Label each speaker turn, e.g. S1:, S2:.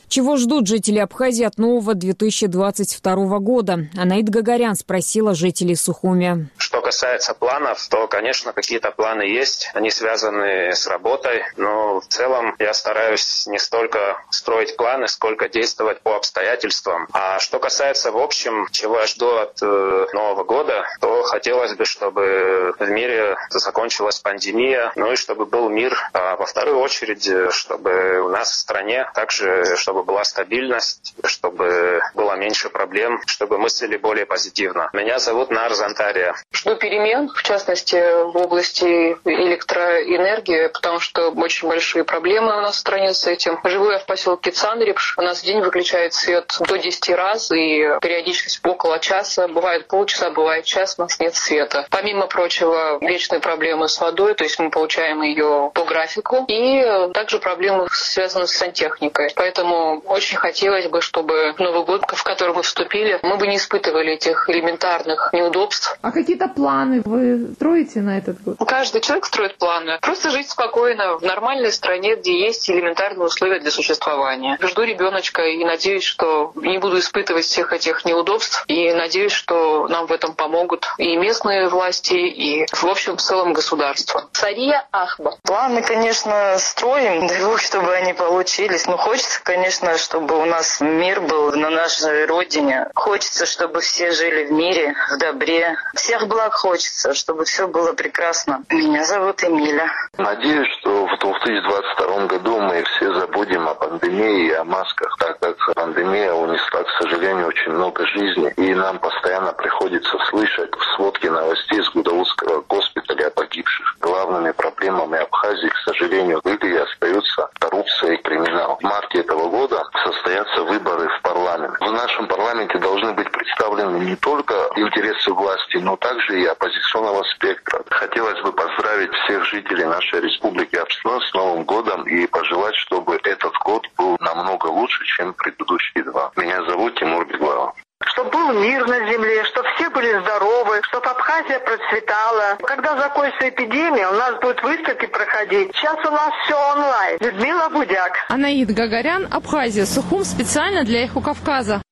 S1: Чего ждут жители Абхазии от нового 2022 года? Анаида Гагарян спросила жителей Сухуми.
S2: Что касается планов, то, конечно, какие-то планы есть. Они связаны с работой. Но в целом я стараюсь не столько строить планы, сколько действовать по обстоятельствам. А что касается в общем, чего я жду от Нового года, то хотелось бы, чтобы в мире закончилась пандемия, ну и чтобы был мир. А во вторую очередь, чтобы у нас в стране также, чтобы была стабильность, чтобы было меньше проблем, чтобы мыслили более позитивно. Меня зовут Нар Зантария.
S3: Жду перемен, в частности, в области электроэнергии, потому что очень большие проблемы у нас в стране с этим. Живу я в поселке Цанрипш. У нас в день выключают свет до 10 раз, и периодичность около часа. Бывает полчаса, бывает час, у нас нет света. Помимо прочего, вечные проблемы с водой, то есть мы получаем ее по графику, и также проблемы связаны с сантехникой. Поэтому очень хотелось бы, чтобы Новый год, в который мы вступили, мы бы не испытывали этих элементарных неудобств.
S4: А какие-то планы вы строите на этот год?
S3: Каждый человек строит планы. Просто жить спокойно в нормальной стране, где есть элементарные условия для существования. Жду ребеночка и надеюсь, что не буду испытывать всех этих неудобств. И надеюсь, что нам в этом помогут и местные власти, и в общем в целом государство. Сария Ахба.
S5: Планы, конечно, строим. Дай бог, чтобы они получились. Но хочется, конечно, чтобы у нас мир был на нашей родине. Хочется, чтобы все жили в мире, в добре. Всех благ хочется, чтобы все было прекрасно. Меня зовут Эмиля.
S6: Надеюсь, что в 2022 году мы все забудем о пандемии и о масках, так как пандемия унесла, к сожалению, очень много жизней. И нам постоянно приходится слышать в сводке новостей с Гудаутского госпиталя о погибших. Главными проблемами Абхазии, к сожалению, были и остаются коррупция и криминал. В марте этого года состоятся выборы в парламент. В нашем парламенте должны быть представлены не только интересы власти, но также и оппозиционного спектра. Хотелось бы поздравить всех жителей нашей республики Абхазия с Новым годом и пожелать, чтобы этот год был намного лучше, чем предыдущие два. Меня зовут Тимур Беглава.
S7: Чтобы был мир на земле, чтобы все были здоровы, чтобы Абхазия процветала. Когда закончится эпидемия, у нас будут выставки проходить. Сейчас у нас все онлайн. Людмила Будяк.
S4: Анаида Гагарян, Абхазия, Сухум, специально для Эхо Кавказа.